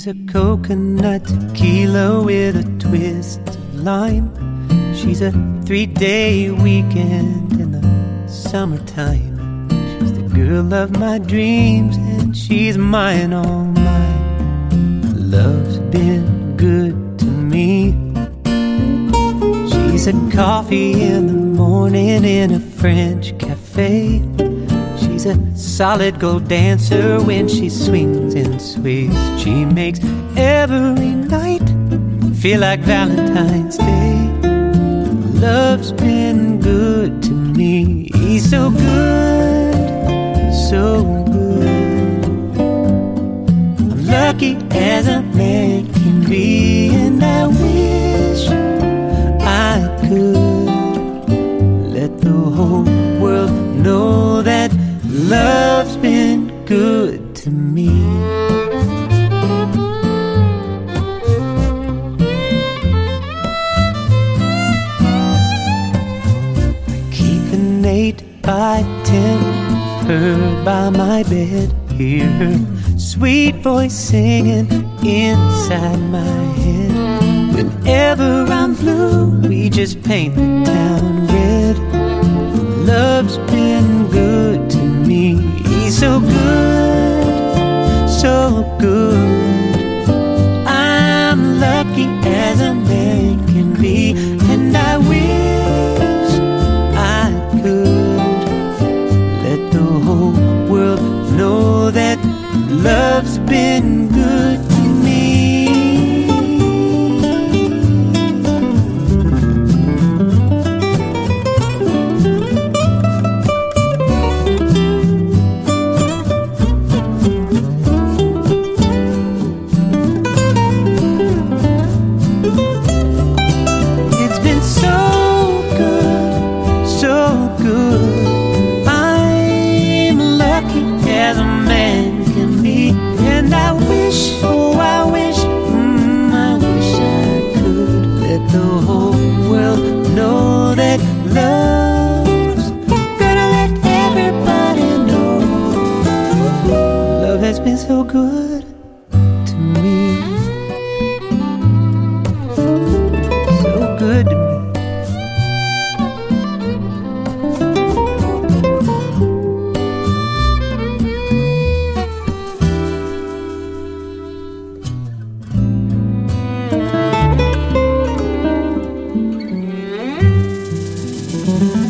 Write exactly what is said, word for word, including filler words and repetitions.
She's a coconut tequila with a twist of lime. She's a three-day weekend in the summertime. She's the girl of my dreams, and she's mine, all mine. Love's been good to me. She's a coffee in the morning in a French cafe. She's a solid gold dancer when she swings and sways. She makes every night feel like Valentine's Day. Love's been good to me. He's so good, so good. I'm lucky as a man can be, and I wish I could let the whole world know that love's been good to me. I keep an eight by ten of her by my bed. Hear her sweet voice singing inside my head. Whenever I'm blue, we just paint the town red. Love's been good to me. He's so good, so good. I'm lucky as a man can be, and I wish I could let the whole world know that love's been good to me. Love's gonna let everybody know. Love has been so good to me, so good to me. Mm-hmm.